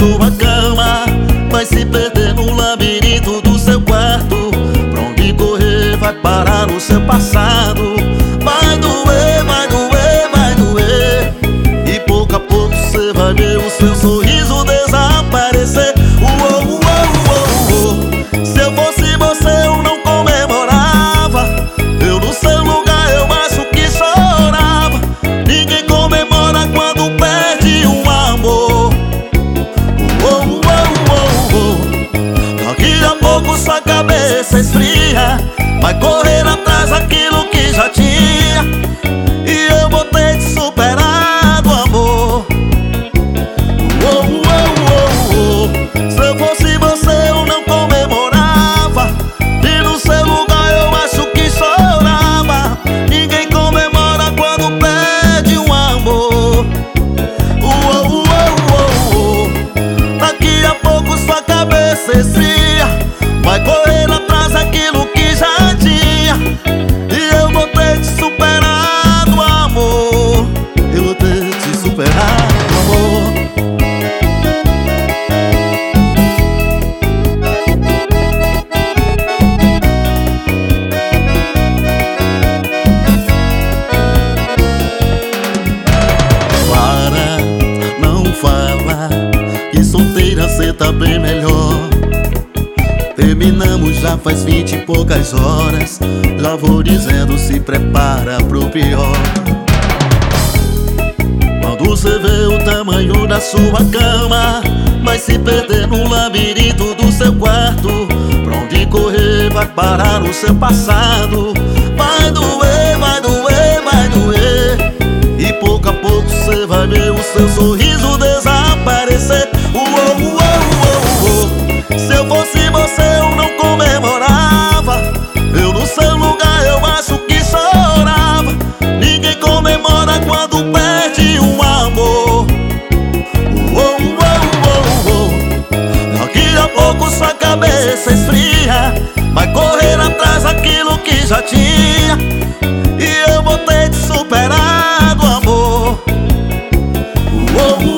sua cama, vai se perder no labirinto do seu quarto. Pra onde correr vai parar o seu passado. Vai doer, vai doer, vai doer, e pouco a pouco cê vai ver o seu sorriso desaparecer. Se eu fosse você eu não comemorava. Eu no seu lugar eu acho que chorava. Ninguém comemora quando perde um amor. Daqui a pouco sua cabeça esfria, vai correr atrás daquilo que já tinha, e eu vou ter te superado, amor. Se eu fosse você eu não comemorava, e no seu lugar eu acho que chorava. Ninguém comemora quando perde um amor. Daqui a pouco sua cabeça esfria, vai correr atrás daquilo que já tinha, e eu vou ter te superado, amor. Eu vou ter te superado, amor. Não fala que solteira cê tá bem melhor. Terminamos já faz 20 e poucas horas. Já vou dizendo, se prepara pro pior. Quando cê vê o tamanho da sua cama, vai se perder no labirinto do seu quarto. Pra onde correr vai parar o seu passado. Vai doer, vai doer, vai doer, e pouco a pouco cê vai ver o seu sorriso desaparecer. Se eu fosse você eu não comemorava. Eu no seu lugar eu acho que chorava. Ninguém comemora quando perde um amor. Daqui a pouco sua cabeça esfria, vai correr atrás daquilo que já tinha, e eu vou ter te superado, amor.